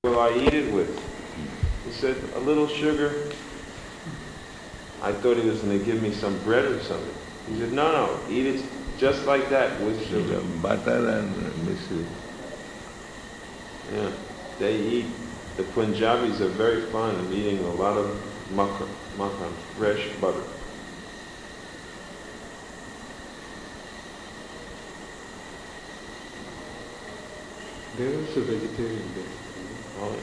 will I eat it with? He said, a little sugar. I thought he was going to give me some bread or something. He said, no, eat it just like that with sugar. Butter and misri. Yeah, they eat, the Punjabis are very fond of eating a lot of makhan, fresh butter. They're also vegetarian there. Oh,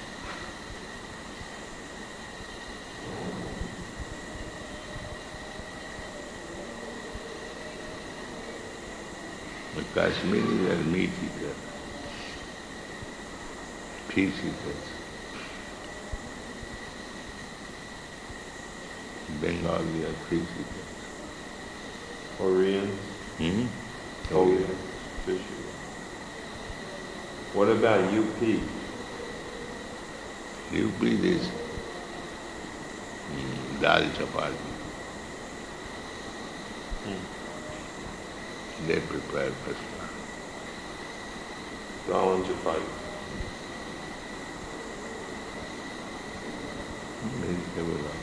The Kashmiris are meat eaters, fish eaters. Bengali are fish eaters. Koreans, Oh, yeah. fish eaters. What about UP? UP is dal chapati. They prepare first class. Dal and chapati. Vegetable also.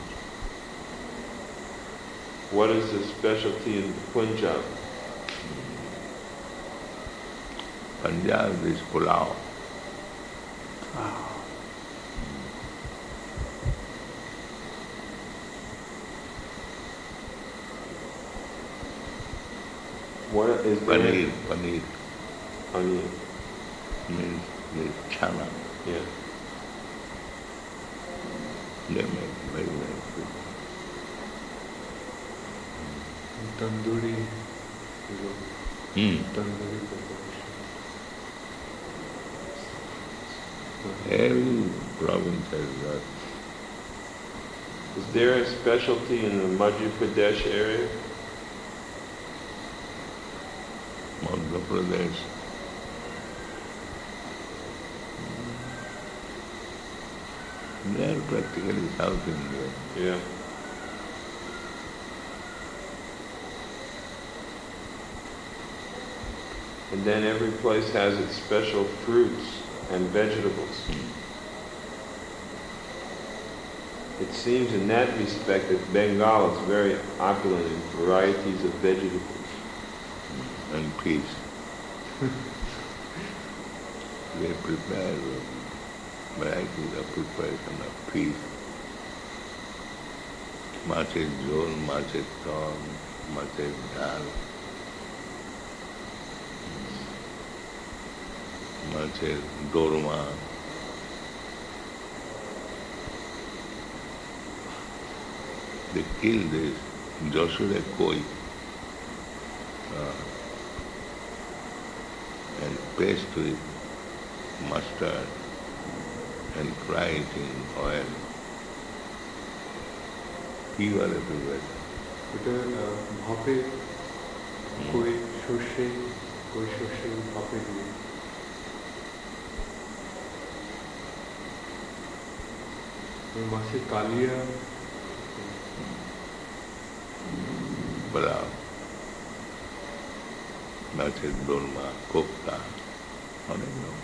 What is the specialty in Punjab? Punjab is pulao. What is Paneer Onion. means chana. Yeah. They make very good. Tandoori. Tandoori preparation. Every province has got. Is there a specialty in the Madhya Pradesh area? Madhya Pradesh. They are practically South India. Yeah. And then every place has its special fruits and vegetables. It seems in that respect that Bengal is very opulent in varieties of vegetables. And peace. They prepare varieties of preparation of peace. Mache's jol, mache's corn, mache's dal, mache's dorma. They kill this Joshua koi and paste with mustard and fry it in oil. কি বলে preparation? ওটা ভাপে কই সর্ষে ভাপে দিয়ে মাছের কালিয়া পোলাও, মাছের দোরমা, কোপ্তা, অনেক রকম।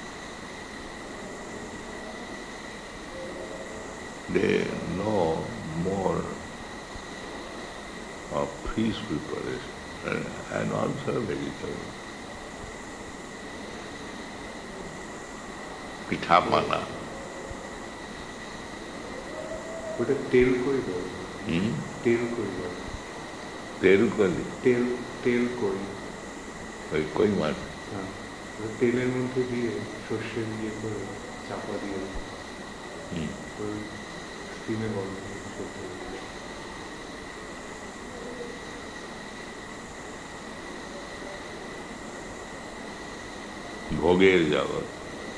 They know more of fish preparation and also vegetable. পিঠা পানা। ওটা তেল কই বলে। তেল কই বলে। তেরুকলি। তেল কই। ওই কই মাছ। হ্যাঁ, তেলের মধ্যে দিয়ে সর্ষে দিয়ে করে চাপা দিয়ে স্টিমে গরম করতে হবে। ভোগের জগৎ।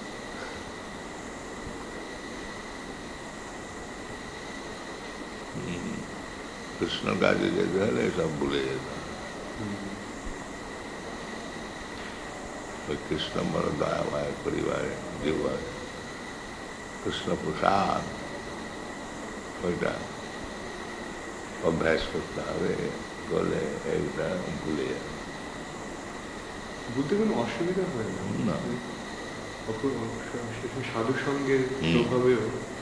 কৃষ্ণ কাজে যেতে হলে সব ভুলে যেতাম। ওই কৃষ্ণ বড় দয়াময় পরিবারে জীবন কৃষ্ণ প্রসাদ ওইটা অভ্যাস করতে হবে, করলে এইটা ভুলে যাবে। বুঝতে কোনো অসুবিধা হয় না। না। সাধু সঙ্গের প্রভাবেও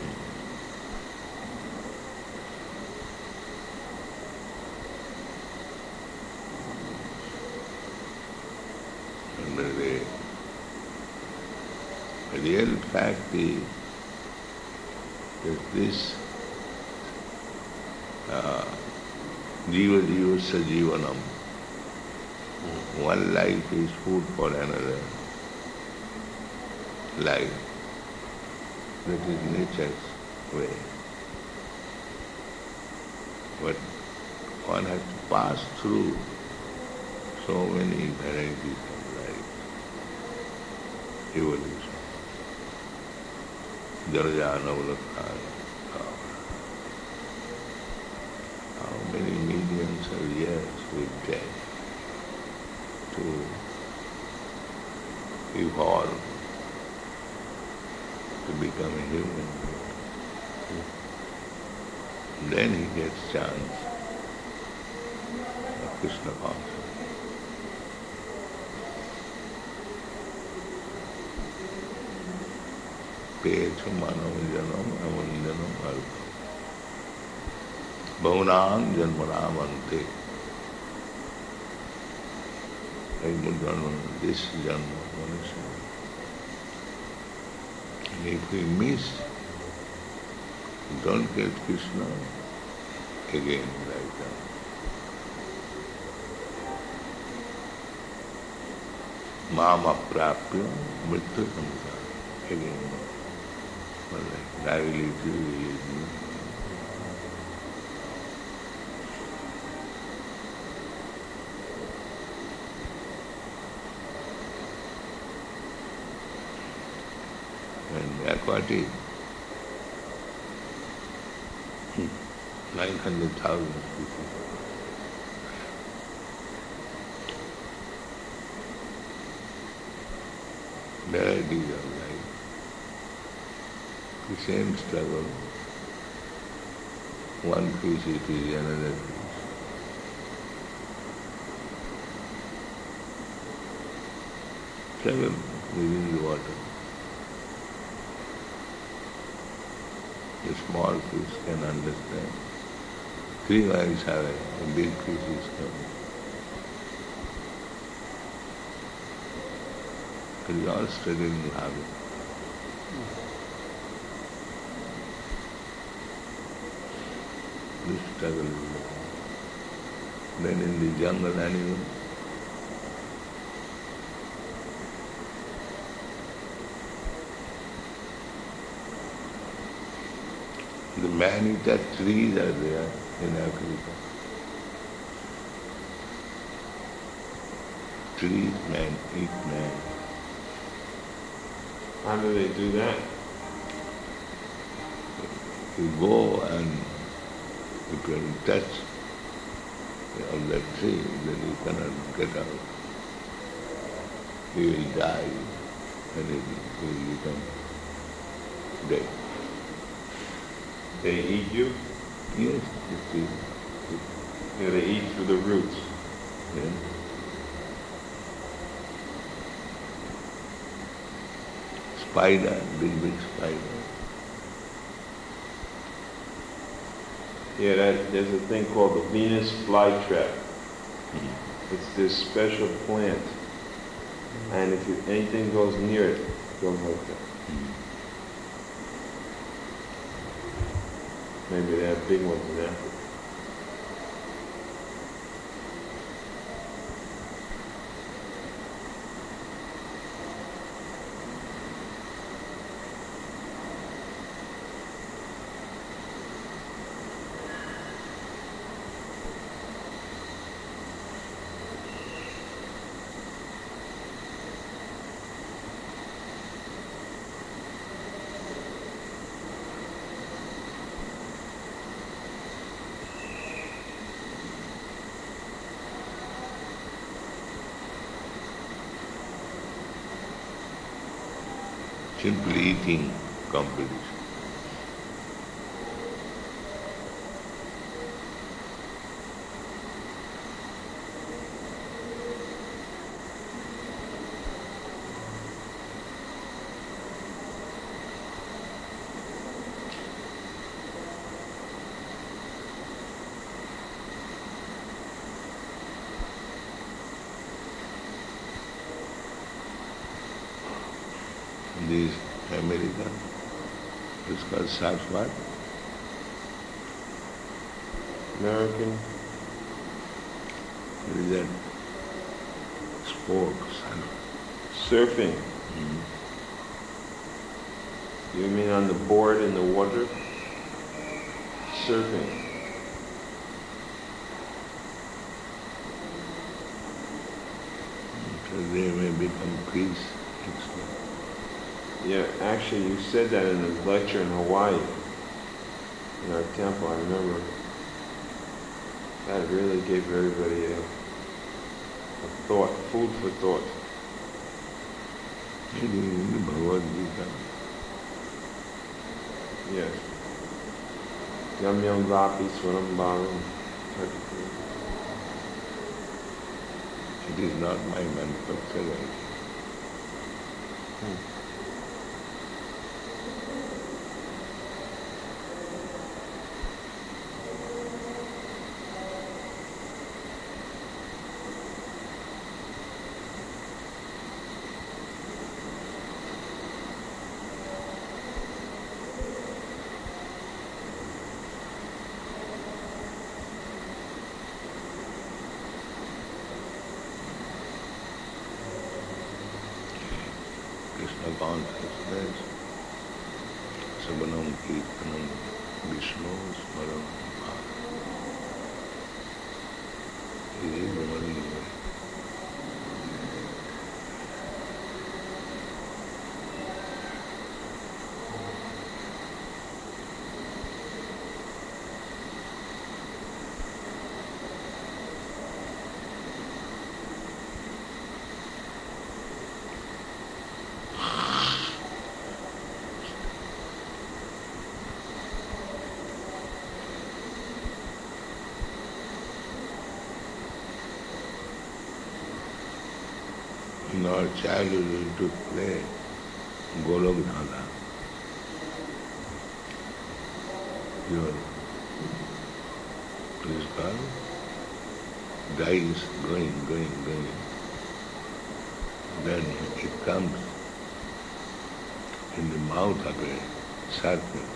the real fact is that this Jiva Jivasya Jivanam, one life is food for another life. That is nature's way. But one has to pass through so many varieties of life, evolution. Jarajanavalakhana. How many millions of years we take to evolve, to become a human being. Then he gets chance of Krishna consciousness. Pecha manav janam avanjanam alpam. Bhavanam janmanam ante. This janma, Manushya. And if we miss, don't get Krishna again like that. Mama prapya mrityu samsara. Again. Liability, and aquatic, 900,000 species. Varieties of life. The same struggle. One fish it is another fish. Struggle within the water. The small fish can understand. 3 miles away, a big fish is coming. But we all struggle in the habit. This struggle is there. Then in the jungle animal, the man-eater trees are there in Africa. Trees, man, eat man. How do they do that? You go and you can touch on that tree, then you cannot get out. You will die and you will become dead. They eat you? Yes, you Yeah, they eat through the roots. yeah. Spider, big spider. Yeah, there's a thing called the Venus flytrap. It's this special plant. And if anything goes near it, it goes like that. Maybe they have big ones in Africa. Simply eating competition. This America, it's called surf what? American. What is that? Sport, surf. Surfing. You mean on the board in the water? Surfing. Because they may become peace. Yeah, actually you said that in a lecture in Hawaii, in our temple, I remember. That really gave everybody a thought, food for thought. It is in the Bhagavad Gita. Yes. Yam yam vapi swaram bhavam. It is not my manufactured idea. Krishna consciousness, Sabanam Kirtanam, Vishnu Smaranam. It is the only way. In our childhood we used to play Golok Dhala. Your please call dice going. Then it comes in the mouth of a serpent.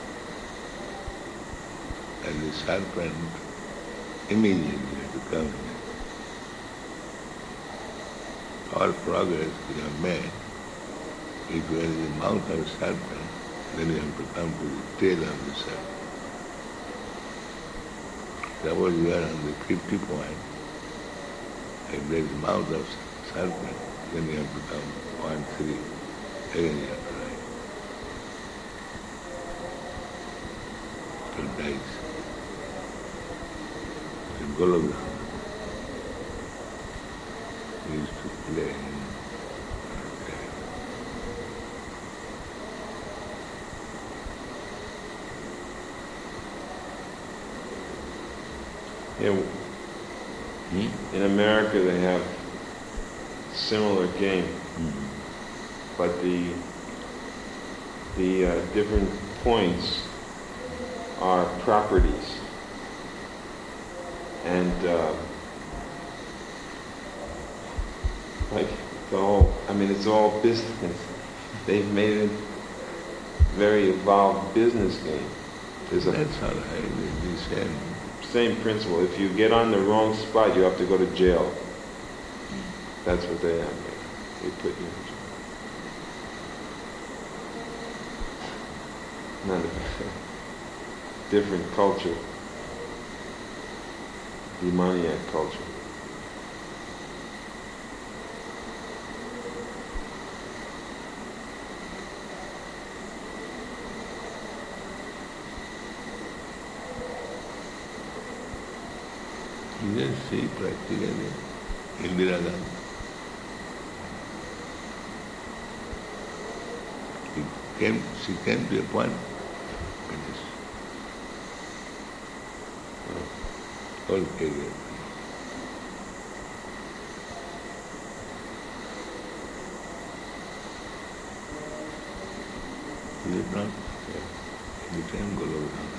And the serpent immediately becomes all progress we have made. If you are in the mouth of a serpent, then you have to come to the tail of the serpent. Suppose you are on the 50 point, if there is mouth of serpent, then you have to come 1, 3, again you have to rise. So dice. In Golok we used to play. Yeah, in America they have similar game, but the different points are properties, and like it's all business. They've made it very evolved business game. That's all right, the same principle. If you get on the wrong spot, you have to go to jail. That's what they have. They put you in jail. Not a different culture. Demoniac culture. You just see practically Indira Gandhi. She came to a point when this whole career. Is it not? Yeah. The same Golok Dhala.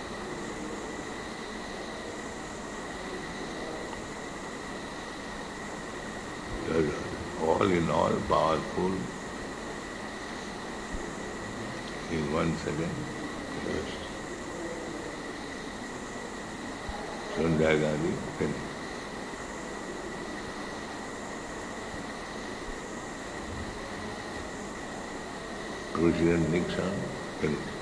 All in all powerful, in 1 second. Finished. Sonia Gandhi, finished. President Nixon, finished.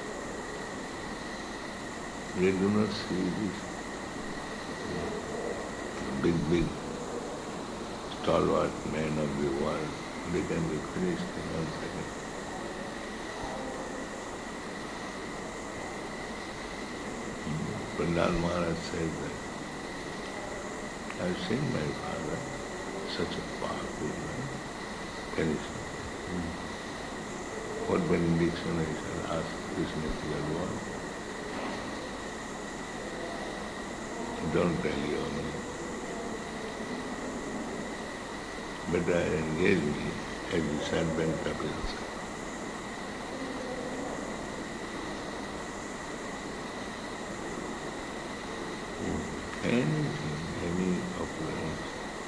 They do not see this big stalwart man of the world. They can be finished in 1 second. Pandal Maharaj said that, I've seen my father, such a powerful man, finished. What benediction I shall ask Krishna to Lord? Don't tell your name. Better engage me as the servant of yourself. Anything, any occurrence.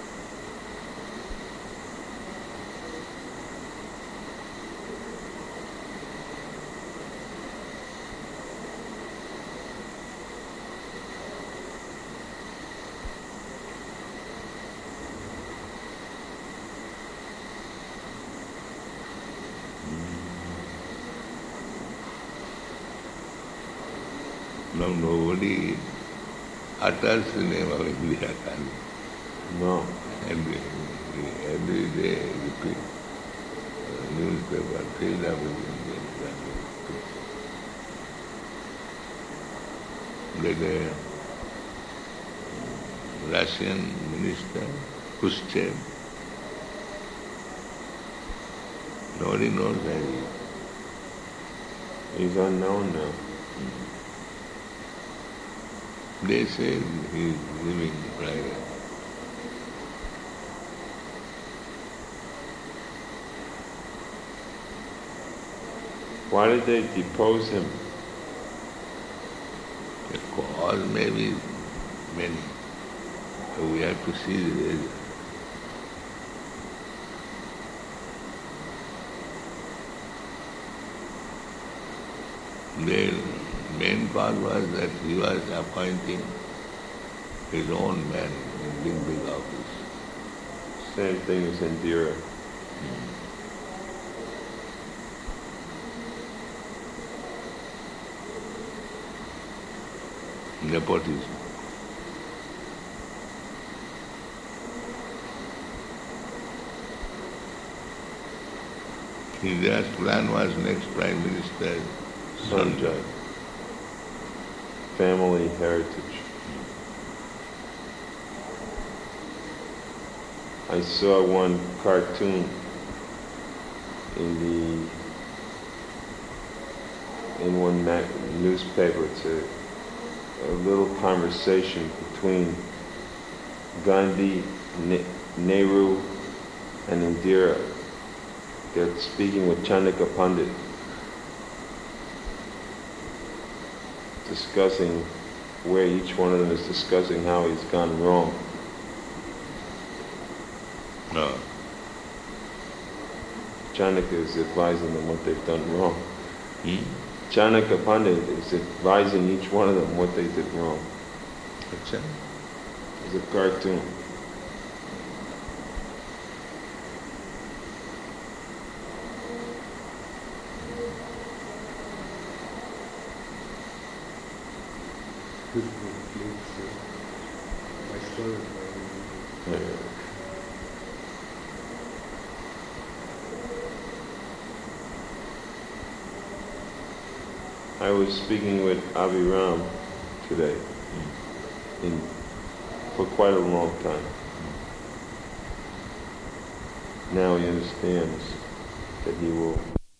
Now nobody utters the name of Indira Gandhi. No. Every day repeat. Newspaper filled up with Indira Gandhi. Like a Russian minister, Khrushchev. Nobody knows that He's unknown now. they say he is living private. Why did they depose him? The cause may be many. So we have to see the reason. The main cause was that he was appointing his own men in big office. Same thing as Indira. Nepotism. His plan was next Prime Minister, Sanjay. Family heritage. I saw one cartoon in one newspaper. It's a little conversation between Gandhi, Nehru, and Indira. They're speaking with Chandika Pandit, discussing where each one of them is discussing how he's gone wrong. No. Chandika is advising them what they've done wrong. Hmm? Chandika Pandit is advising each one of them what they did wrong. What's that? It's a cartoon. I saw it. I was speaking with Aviram today for quite a long time. Now he understands that he will